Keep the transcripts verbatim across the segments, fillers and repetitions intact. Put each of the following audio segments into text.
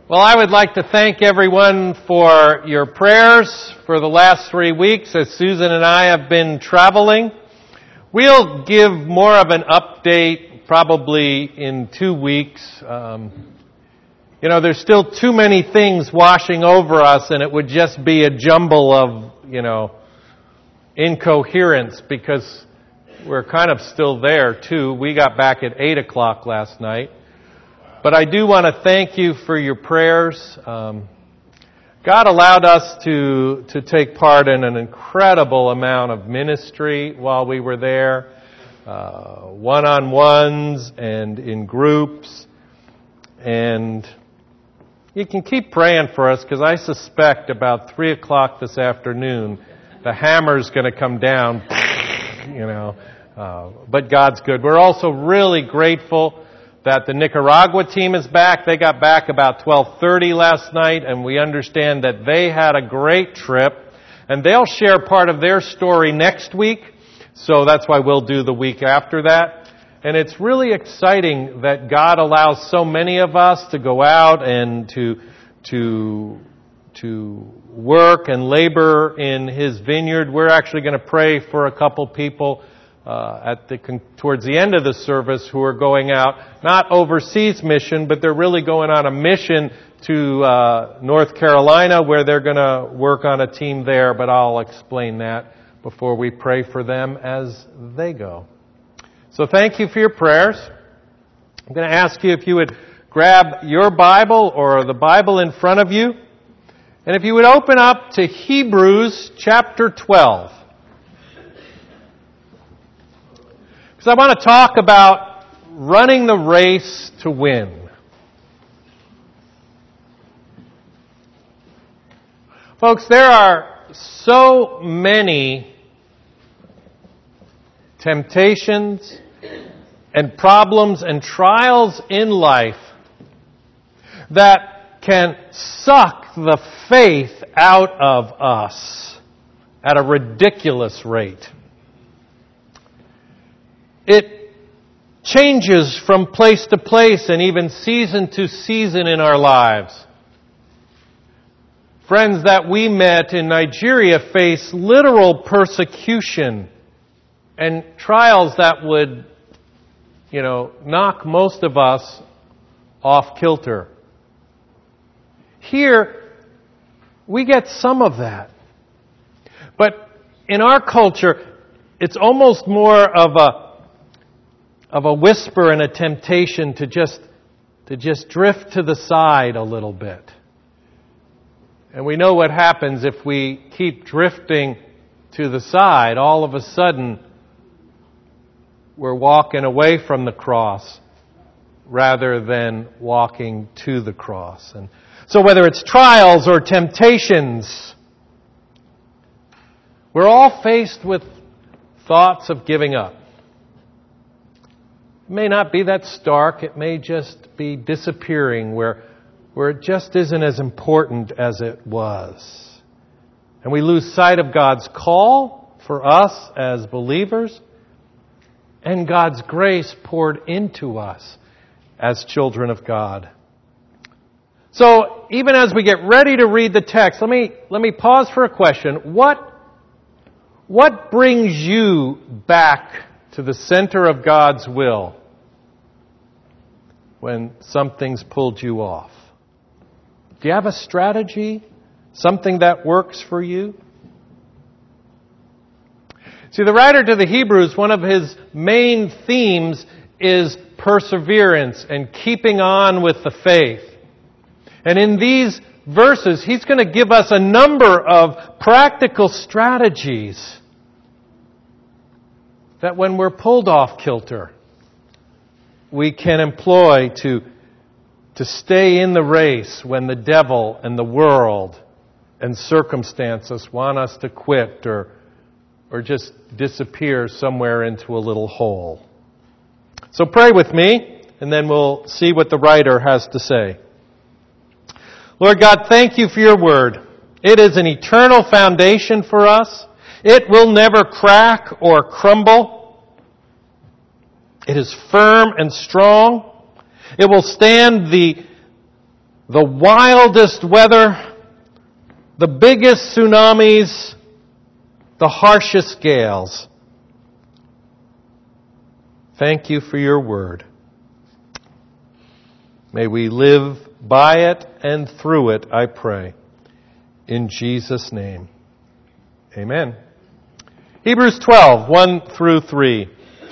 Well, I would like to thank everyone for your prayers for the last three weeks as Susan and I have been traveling. We'll give more of an update probably in two weeks. Um, you know, there's still too many things washing over us, and it would just be a jumble of, you know, incoherence because we're kind of still there too. We got back at eight o'clock last night. But I do want to thank you for your prayers. Um, God allowed us to to take part in an incredible amount of ministry while we were there, uh, one-on-ones and in groups. And you can keep praying for us because I suspect about three o'clock this afternoon, the hammer's going to come down, you know. Uh, but God's good. We're also really grateful that the Nicaragua team is back. They got back about twelve thirty last night, and we understand that they had a great trip. And they'll share part of their story next week, so that's why we'll do the week after that. And it's really exciting that God allows so many of us to go out and to to to work and labor in His vineyard. We're actually going to pray for a couple people Uh, at the towards the end of the service who are going out, not overseas mission, but they're really going on a mission to uh, North Carolina where they're going to work on a team there, but I'll explain that before we pray for them as they go. So thank you for your prayers. I'm going to ask you if you would grab your Bible or the Bible in front of you, and if you would open up to Hebrews chapter twelve. So I want to talk about running the race to win. Folks, there are so many temptations and problems and trials in life that can suck the faith out of us at a ridiculous rate. It changes from place to place and even season to season in our lives. Friends that we met in Nigeria face literal persecution and trials that would, you know, knock most of us off kilter. Here, we get some of that. But in our culture, it's almost more of a of a whisper and a temptation to just to just drift to the side a little bit. And we know what happens if we keep drifting to the side. All of a sudden, we're walking away from the cross rather than walking to the cross. And so whether it's trials or temptations, we're all faced with thoughts of giving up. It may not be that stark. It may just be disappearing where, where it just isn't as important as it was. And we lose sight of God's call for us as believers and God's grace poured into us as children of God. So even as we get ready to read the text, let me, let me pause for a question. What, what brings you back to the center of God's will when something's pulled you off? Do you have a strategy? Something that works for you? See, the writer to the Hebrews, one of his main themes is perseverance and keeping on with the faith. And in these verses, he's going to give us a number of practical strategies that when we're pulled off kilter, we can employ to, to stay in the race when the devil and the world and circumstances want us to quit or, or just disappear somewhere into a little hole. So pray with me, and then we'll see what the writer has to say. Lord God, thank you for your word. It is an eternal foundation for us. It will never crack or crumble. It is firm and strong. It will stand the the wildest weather, the biggest tsunamis, the harshest gales. Thank you for your word. May we live by it and through it, I pray. In Jesus' name. Amen. Hebrews twelve, one through three.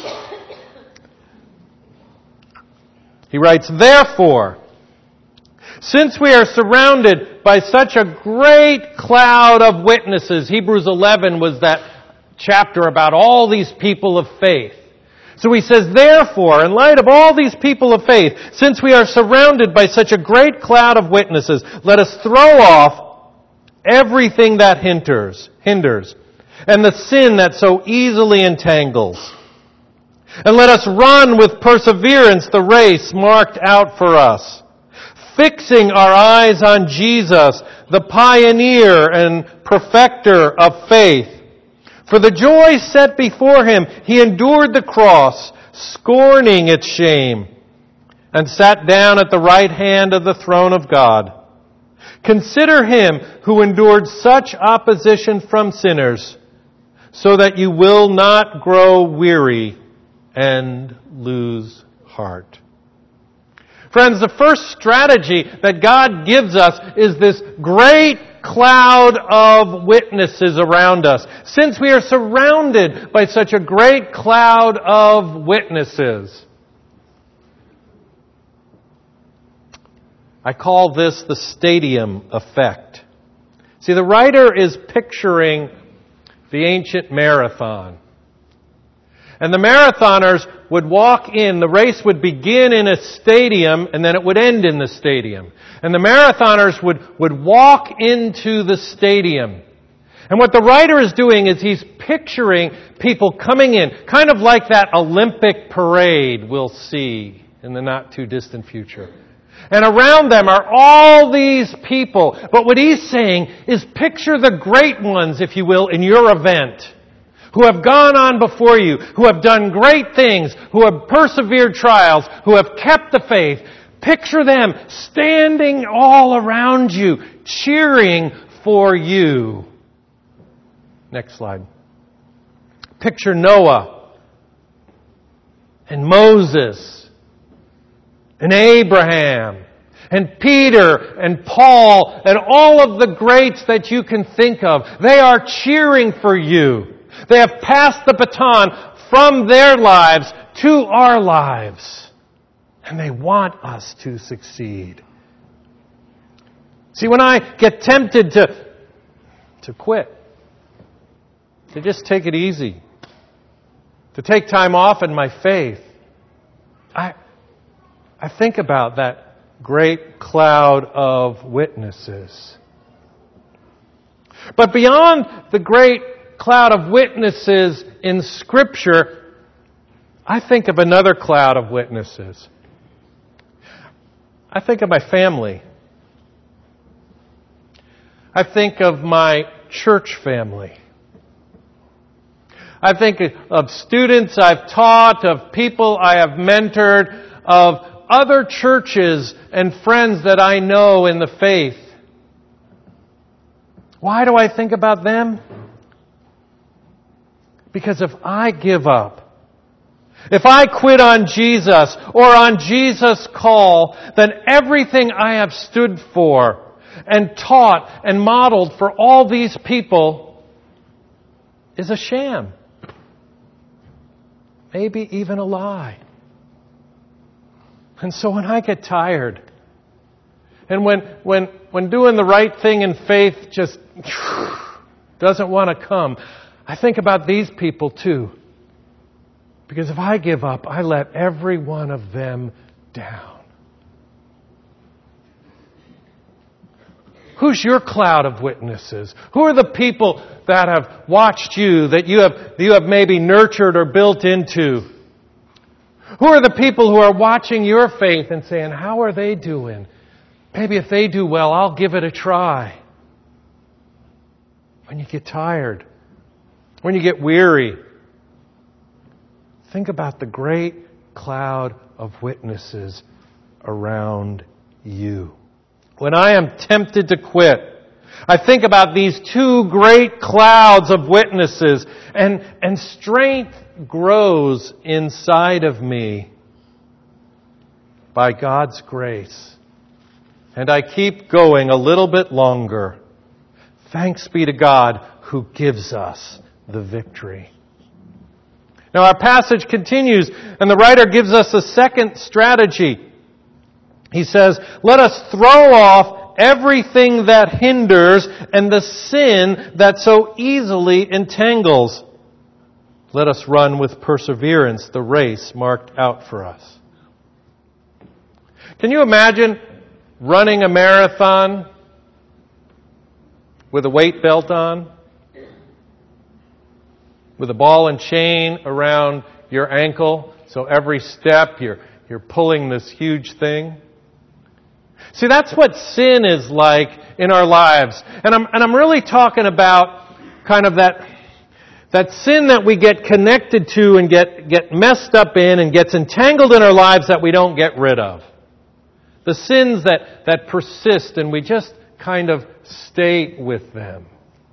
He writes, "Therefore, since we are surrounded by such a great cloud of witnesses," Hebrews eleven was that chapter about all these people of faith. So he says, "Therefore, in light of all these people of faith, since we are surrounded by such a great cloud of witnesses, let us throw off everything that hinders, hinders, and the sin that so easily entangles. And let us run with perseverance the race marked out for us, fixing our eyes on Jesus, the pioneer and perfecter of faith. For the joy set before him, he endured the cross, scorning its shame, and sat down at the right hand of the throne of God. Consider him who endured such opposition from sinners, so that you will not grow weary and lose heart." Friends, the first strategy that God gives us is this great cloud of witnesses around us. Since we are surrounded by such a great cloud of witnesses, I call this the stadium effect. See, the writer is picturing the ancient marathon. And the marathoners would walk in, the race would begin in a stadium, and then it would end in the stadium. And the marathoners would, would walk into the stadium. And what the writer is doing is he's picturing people coming in, kind of like that Olympic parade we'll see in the not too distant future. And around them are all these people. But what he's saying is picture the great ones, if you will, in your event, who have gone on before you, who have done great things, who have persevered trials, who have kept the faith. Picture them standing all around you, cheering for you. Next slide. Picture Noah and Moses and Abraham and Peter and Paul and all of the greats that you can think of. They are cheering for you. They have passed the baton from their lives to our lives. And they want us to succeed. See, when I get tempted to, to quit, to just take it easy, to take time off in my faith, I, I think about that great cloud of witnesses. But beyond the great cloud of witnesses in Scripture, I think of another cloud of witnesses. I think of my family. I think of my church family. I think of students I've taught, of people I have mentored, of other churches and friends that I know in the faith. Why do I think about them? Because if I give up, if I quit on Jesus or on Jesus' call, then everything I have stood for and taught and modeled for all these people is a sham. Maybe even a lie. And so when I get tired, and when when when doing the right thing in faith just doesn't want to come, I think about these people too. Because if I give up, I let every one of them down. Who's your cloud of witnesses? Who are the people that have watched you, that you have, that you have maybe nurtured or built into? Who are the people who are watching your faith and saying, how are they doing? Maybe if they do well, I'll give it a try. When you get tired, when you get weary, think about the great cloud of witnesses around you. when I am tempted to quit, I think about these two great clouds of witnesses, and, and strength grows inside of me by God's grace. And I keep going a little bit longer. Thanks be to God who gives us the victory. Now our passage continues, and the writer gives us a second strategy. He says, let us throw off everything that hinders and the sin that so easily entangles. Let us run with perseverance the race marked out for us. Can you imagine running a marathon with a weight belt on? With a ball and chain around your ankle, so every step you're, you're pulling this huge thing? See, that's what sin is like in our lives. And I'm, and I'm really talking about kind of that, that sin that we get connected to and get, get messed up in and gets entangled in our lives that we don't get rid of. The sins that, that persist and we just kind of stay with them.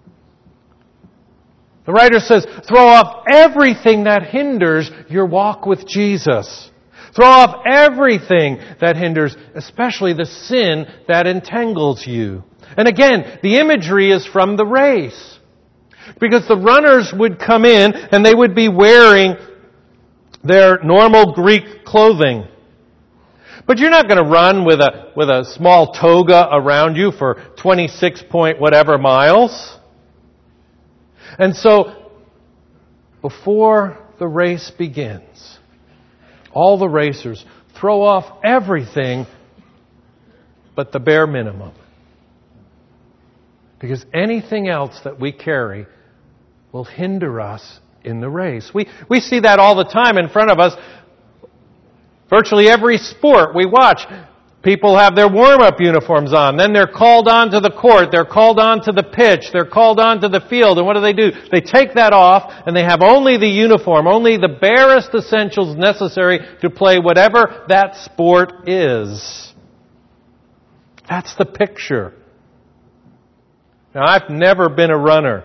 The writer says, throw off everything that hinders your walk with Jesus. Throw off everything that hinders, especially the sin that entangles you. And again, the imagery is from the race. Because the runners would come in and they would be wearing their normal Greek clothing. But you're not going to run with a, with a small toga around you for twenty-six point whatever miles. And so, before the race begins, all the racers throw off everything but the bare minimum. Because anything else that we carry will hinder us in the race. We, we see that all the time in front of us. Virtually every sport we watch, people have their warm-up uniforms on. Then they're called on to the court. They're called on to the pitch. They're called on to the field. And what do they do? They take that off and they have only the uniform, only the barest essentials necessary to play whatever that sport is. That's the picture. Now, I've never been a runner,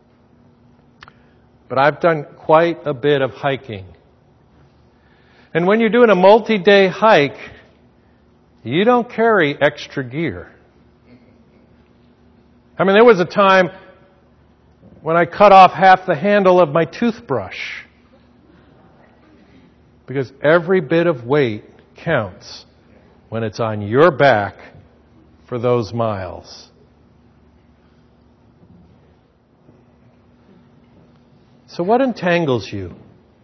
but I've done quite a bit of hiking. And when you're doing a multi-day hike, you don't carry extra gear. I mean, there was a time when I cut off half the handle of my toothbrush. Because every bit of weight counts when it's on your back for those miles. So what entangles you?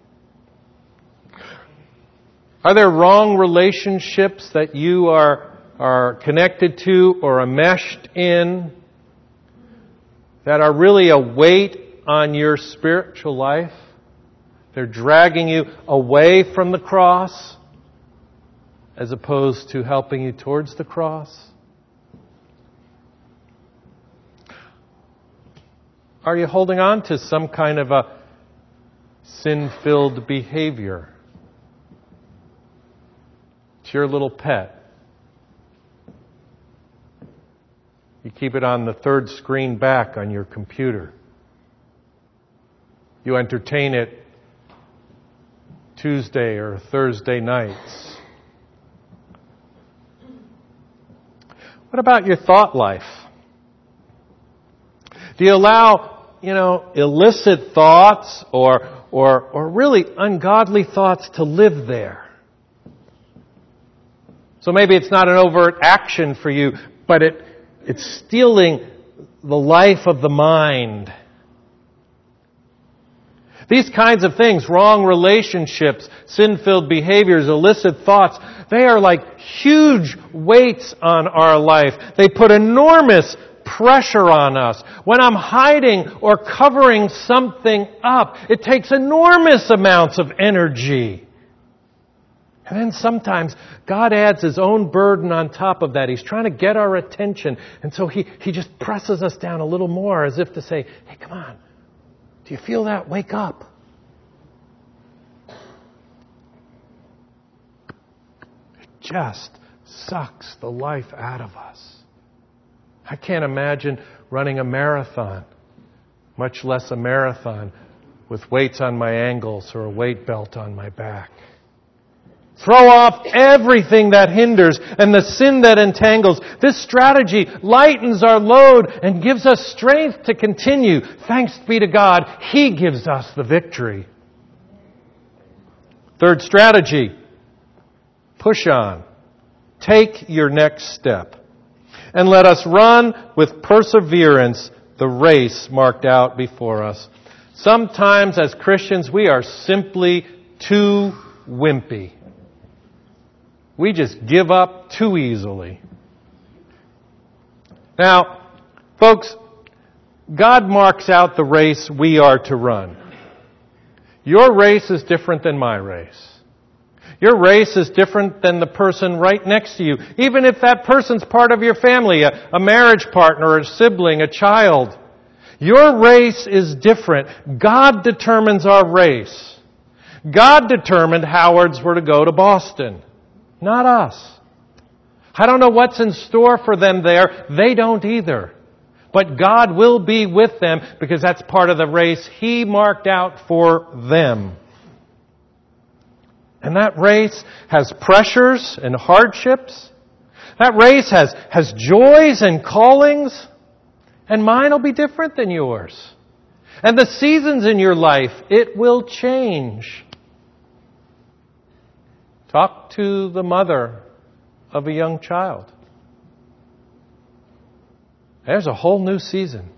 Are there wrong relationships that you are, are connected to or enmeshed in that are really a weight on your spiritual life? They're dragging you away from the cross as opposed to helping you towards the cross? Are you holding on to some kind of a sin-filled behavior? It's your little pet. You keep it on the third screen back on your computer. You entertain it Tuesday or Thursday nights. What about your thought life? Do you allow, you know, illicit thoughts or or or really ungodly thoughts to live there? So maybe it's not an overt action for you, but it it's stealing the life of the mind. These kinds of things, wrong relationships, sin-filled behaviors, illicit thoughts, they are like huge weights on our life. They put enormous pressure on us. When I'm hiding or covering something up, it takes enormous amounts of energy. And then sometimes God adds His own burden on top of that. He's trying to get our attention. And so He, he just presses us down a little more as if to say, hey, come on. Do you feel that? Wake up. It just sucks the life out of us. I can't imagine running a marathon, much less a marathon with weights on my ankles or a weight belt on my back. Throw off everything that hinders and the sin that entangles. This strategy lightens our load and gives us strength to continue. Thanks be to God, He gives us the victory. Third strategy, push on. Take your next step. And let us run with perseverance the race marked out before us. Sometimes as Christians we are simply too wimpy. We just give up too easily. Now, folks, God marks out the race we are to run. Your race is different than my race. Your race is different than the person right next to you, even if that person's part of your family, a, a marriage partner, a sibling, a child. Your race is different. God determines our race. God determined Howards were to go to Boston. Not us. I don't know what's in store for them there. They don't either. But God will be with them because that's part of the race He marked out for them. And that race has pressures and hardships. That race has, has joys and callings. And mine will be different than yours. And the seasons in your life, it will change. Talk to the mother of a young child. There's a whole new season.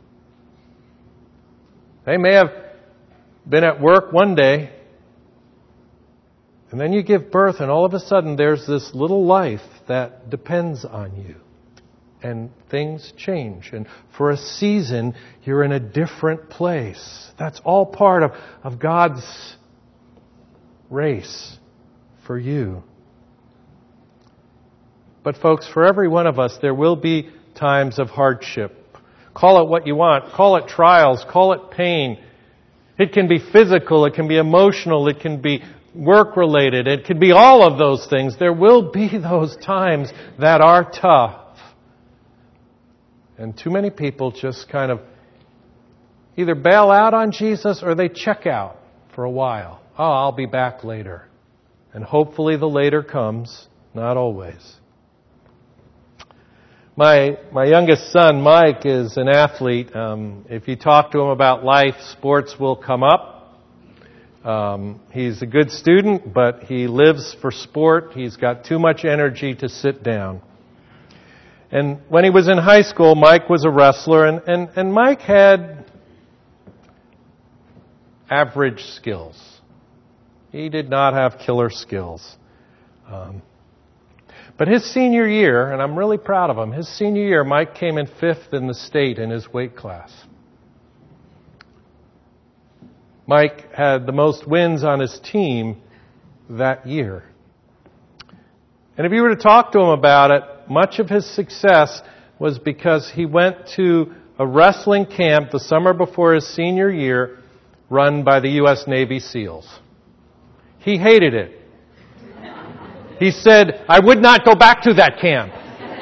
They may have been at work one day, and then you give birth, and all of a sudden there's this little life that depends on you. And things change. And for a season, you're in a different place. That's all part of, of God's race for you. But folks, for every one of us, there will be times of hardship. Call it what you want. Call it trials. Call it pain. It can be physical. It can be emotional. It can be work-related. It can be all of those things. There will be those times that are tough. And too many people just kind of either bail out on Jesus or they check out for a while. Oh, I'll be back later. And hopefully the later comes, not always. My my youngest son, Mike, is an athlete. Um, if you talk to him about life, sports will come up. Um, he's a good student, but he lives for sport. He's got too much energy to sit down. And when he was in high school, Mike was a wrestler, and, and, and Mike had average skills. He did not have killer skills. Um, but his senior year, and I'm really proud of him, his senior year, Mike came in fifth in the state in his weight class. Mike had the most wins on his team that year. And if you were to talk to him about it, much of his success was because he went to a wrestling camp the summer before his senior year run by the U S Navy SEALs. He hated it. He said, I would not go back to that camp.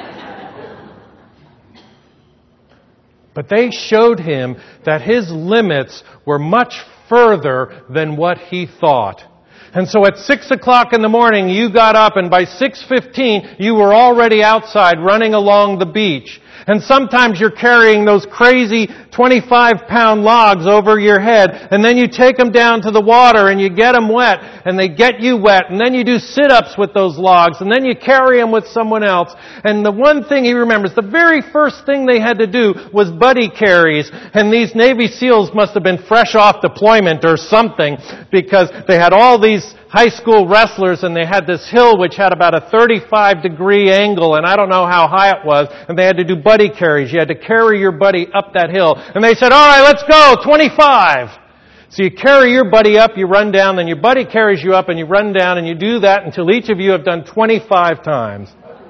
But they showed him that his limits were much further than what he thought. And so at six o'clock in the morning, you got up, and by six fifteen, you were already outside running along the beach. And sometimes you're carrying those crazy twenty-five pound logs over your head, and then you take them down to the water and you get them wet, and they get you wet, and then you do sit-ups with those logs, and then you carry them with someone else. And the one thing he remembers, the very first thing they had to do was buddy carries, and these Navy SEALs must have been fresh off deployment or something, because they had all these high school wrestlers, and they had this hill which had about a thirty-five degree angle, and I don't know how high it was, and they had to do buddy carries. You had to carry your buddy up that hill. And they said, all right, let's go, twenty-five. So you carry your buddy up, you run down, then your buddy carries you up, and you run down, and you do that until each of you have done twenty-five times.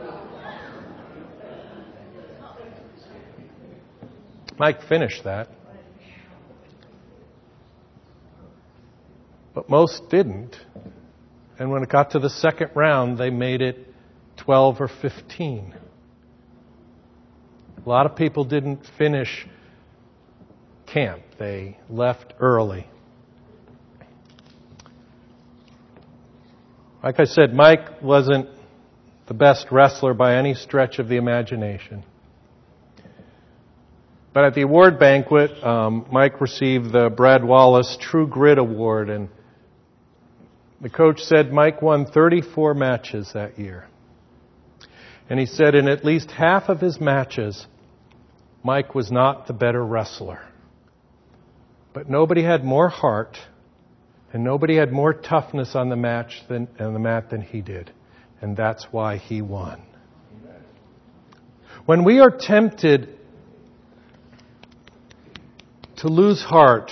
Mike finished that. But most didn't. And when it got to the second round, they made it twelve or fifteen. A lot of people didn't finish camp. They left early. Like I said, Mike wasn't the best wrestler by any stretch of the imagination. But at the award banquet, um, Mike received the Brad Wallace True Grit Award, and the coach said Mike won thirty-four matches that year. And he said in at least half of his matches, Mike was not the better wrestler. But nobody had more heart, and nobody had more toughness on the match than on the mat than he did. And that's why he won. When we are tempted to lose heart,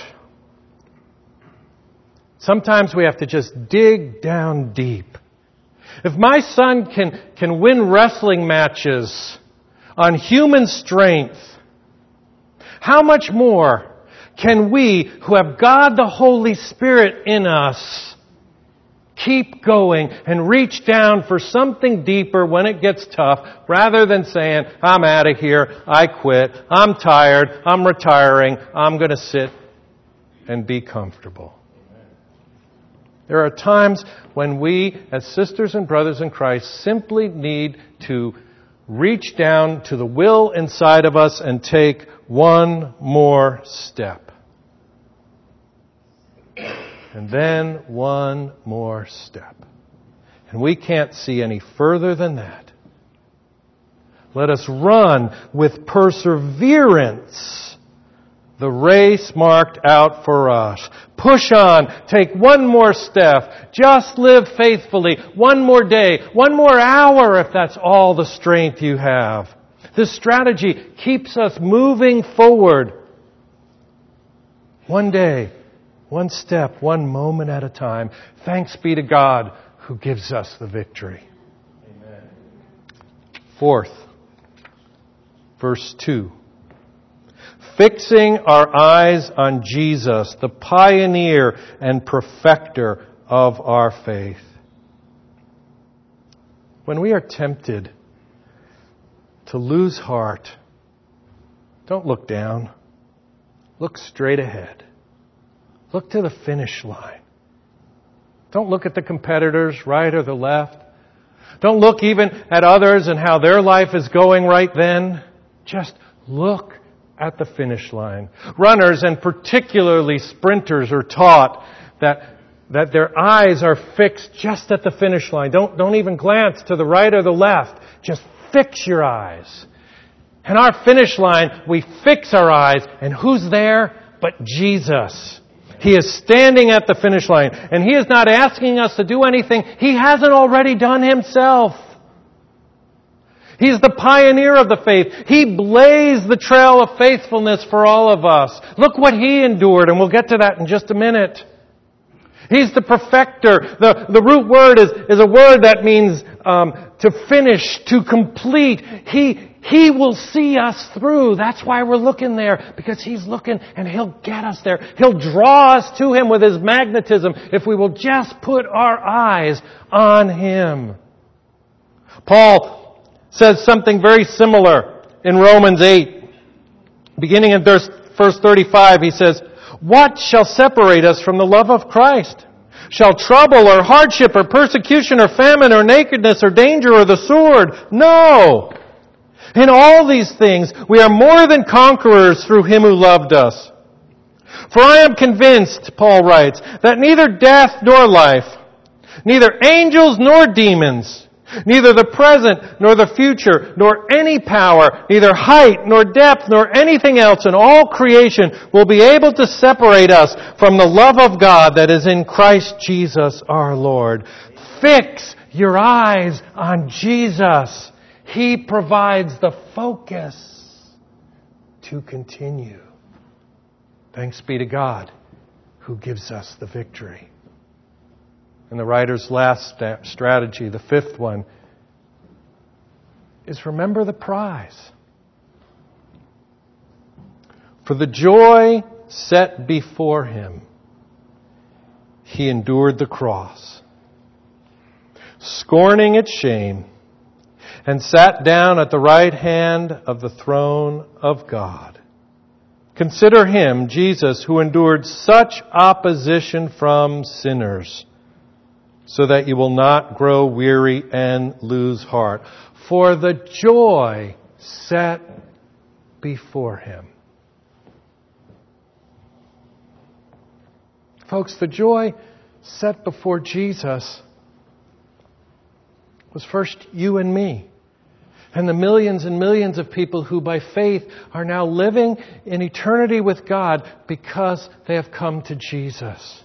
sometimes we have to just dig down deep. If my son can, can win wrestling matches on human strength, how much more can we, who have God the Holy Spirit in us, keep going and reach down for something deeper when it gets tough, rather than saying, I'm out of here, I quit, I'm tired, I'm retiring, I'm going to sit and be comfortable. There are times when we, as sisters and brothers in Christ, simply need to reach down to the will inside of us and take one more step. And then one more step. And we can't see any further than that. Let us run with perseverance the race marked out for us. Push on. Take one more step. Just live faithfully. One more day. One more hour if that's all the strength you have. This strategy keeps us moving forward. One day, one step, one moment at a time. Thanks be to God who gives us the victory. Amen. Fourth, verse two. Fixing our eyes on Jesus, the pioneer and perfecter of our faith. When we are tempted to lose heart, don't look down. Look straight ahead. Look to the finish line. Don't look at the competitors, right or the left. Don't look even at others and how their life is going right then. Just look at the finish line. Runners, and particularly sprinters, are taught that that their eyes are fixed just at the finish line. Don't, don't even glance to the right or the left. Just fix your eyes. And our finish line, we fix our eyes, and who's there but Jesus? He is standing at the finish line, and He is not asking us to do anything He hasn't already done Himself. He's the pioneer of the faith. He blazed the trail of faithfulness for all of us. Look what He endured, and we'll get to that in just a minute. He's the perfecter. The, the root word is, is a word that means um, to finish, to complete. He, he will see us through. That's why we're looking there, because He's looking and He'll get us there. He'll draw us to Him with His magnetism if we will just put our eyes on Him. Paul says something very similar in Romans eight. Beginning in verse thirty-five, he says, "What shall separate us from the love of Christ? Shall trouble or hardship or persecution or famine or nakedness or danger or the sword? No! In all these things we are more than conquerors through Him who loved us. For I am convinced," Paul writes, "that neither death nor life, neither angels nor demons, neither the present nor the future, nor any power, neither height nor depth, nor anything else in all creation will be able to separate us from the love of God that is in Christ Jesus our Lord." Fix your eyes on Jesus. He provides the focus to continue. Thanks be to God who gives us the victory. And the writer's last strategy, the fifth one, is remember the prize. For the joy set before Him, He endured the cross, scorning its shame, and sat down at the right hand of the throne of God. Consider Him, Jesus, who endured such opposition from sinners, so that you will not grow weary and lose heart. For the joy set before Him. Folks, the joy set before Jesus was first you and me, and the millions and millions of people who by faith are now living in eternity with God because they have come to Jesus.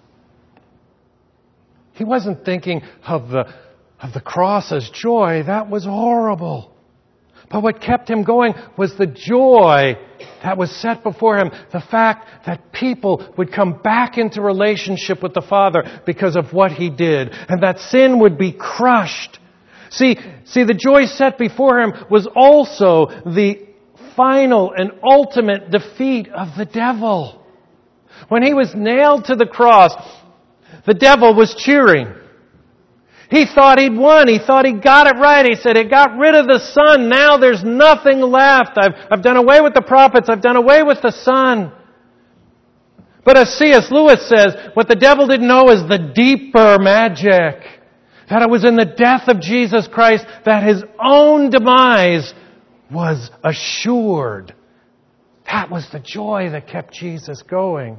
He wasn't thinking of the, of the cross as joy. That was horrible. But what kept Him going was the joy that was set before Him. The fact that people would come back into relationship with the Father because of what He did. And that sin would be crushed. See, see, the joy set before Him was also the final and ultimate defeat of the devil. When He was nailed to the cross, the devil was cheering. He thought he'd won. He thought he got it right. He said, "It got rid of the Son. Now there's nothing left. I've, I've done away with the prophets. I've done away with the Son." But as C S Lewis says, what the devil didn't know is the deeper magic. That it was in the death of Jesus Christ that His own demise was assured. That was the joy that kept Jesus going.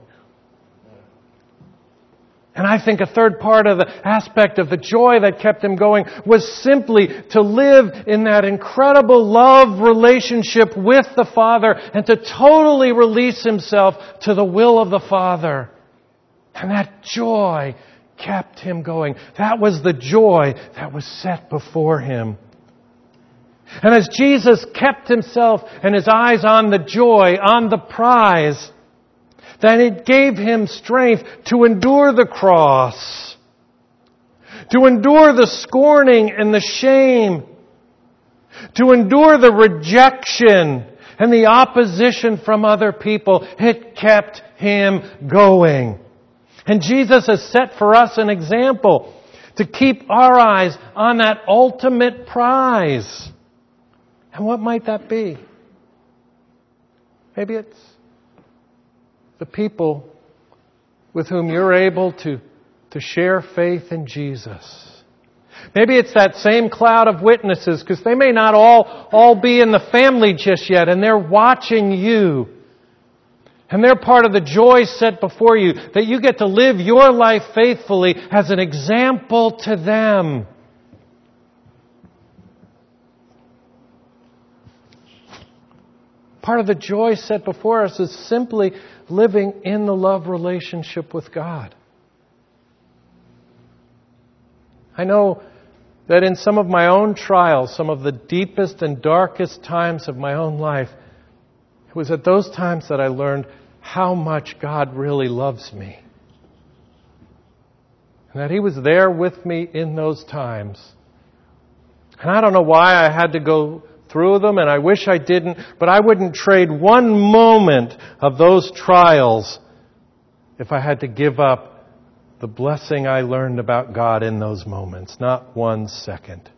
And I think a third part of the aspect of the joy that kept Him going was simply to live in that incredible love relationship with the Father and to totally release Himself to the will of the Father. And that joy kept Him going. That was the joy that was set before Him. And as Jesus kept Himself and His eyes on the joy, on the prize, then it gave Him strength to endure the cross, to endure the scorning and the shame, to endure the rejection and the opposition from other people. It kept Him going. And Jesus has set for us an example to keep our eyes on that ultimate prize. And what might that be? Maybe it's the people with whom you're able to, to share faith in Jesus. Maybe it's that same cloud of witnesses, because they may not all, all be in the family just yet, and they're watching you. And they're part of the joy set before you, that you get to live your life faithfully as an example to them. Part of the joy set before us is simply living in the love relationship with God. I know that in some of my own trials, some of the deepest and darkest times of my own life, it was at those times that I learned how much God really loves me. And that He was there with me in those times. And I don't know why I had to go through them, and I wish I didn't, but I wouldn't trade one moment of those trials if I had to give up the blessing I learned about God in those moments. Not one second.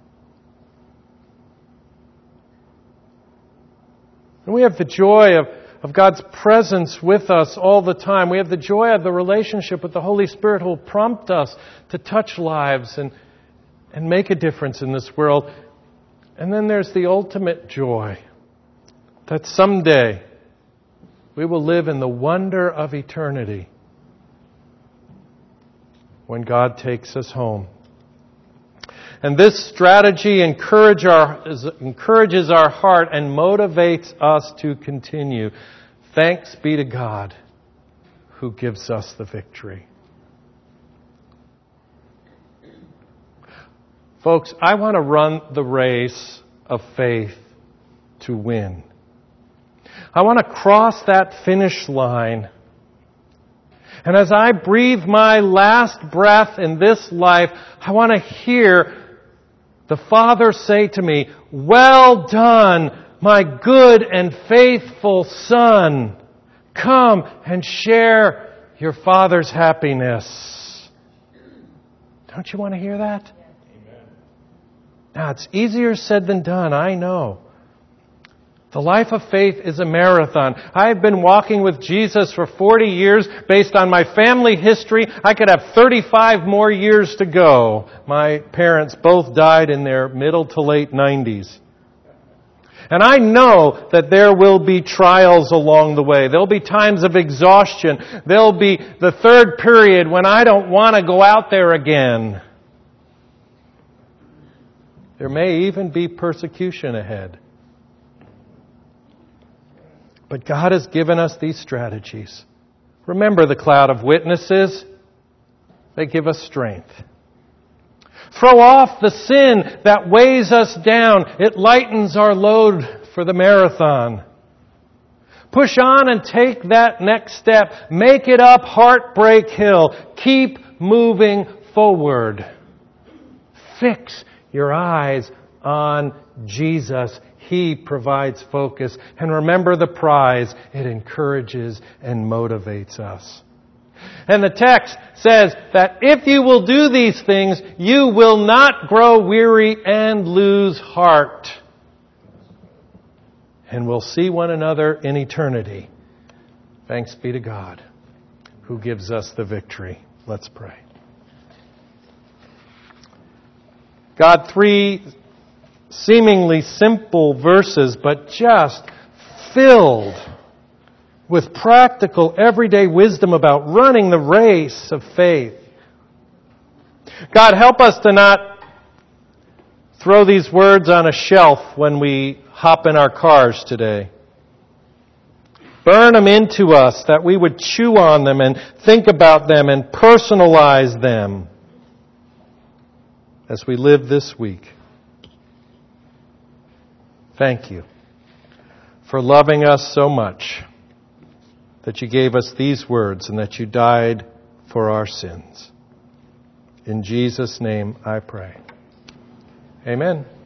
And we have the joy of, of God's presence with us all the time. We have the joy of the relationship with the Holy Spirit who will prompt us to touch lives and, and make a difference in this world. And then there's the ultimate joy that someday we will live in the wonder of eternity when God takes us home. And this strategy encourage our, encourages our heart and motivates us to continue. Thanks be to God who gives us the victory. Folks, I want to run the race of faith to win. I want to cross that finish line. And as I breathe my last breath in this life, I want to hear the Father say to me, "Well done, my good and faithful Son. Come and share your Father's happiness." Don't you want to hear that? Now, it's easier said than done, I know. The life of faith is a marathon. I have been walking with Jesus for forty years. Based on my family history, I could have thirty-five more years to go. My parents both died in their middle to late nineties. And I know that there will be trials along the way. There'll be times of exhaustion. There'll be the third period when I don't want to go out there again. There may even be persecution ahead. But God has given us these strategies. Remember the cloud of witnesses. They give us strength. Throw off the sin that weighs us down. It lightens our load for the marathon. Push on and take that next step. Make it up Heartbreak Hill. Keep moving forward. Fix your eyes on Jesus. He provides focus. And remember the prize. It encourages and motivates us. And the text says that if you will do these things, you will not grow weary and lose heart. And we'll see one another in eternity. Thanks be to God, who gives us the victory. Let's pray. God, three seemingly simple verses, but just filled with practical, everyday wisdom about running the race of faith. God, help us to not throw these words on a shelf when we hop in our cars today. Burn them into us, that we would chew on them and think about them and personalize them as we live this week. Thank you for loving us so much that you gave us these words and that you died for our sins. In Jesus' name I pray. Amen.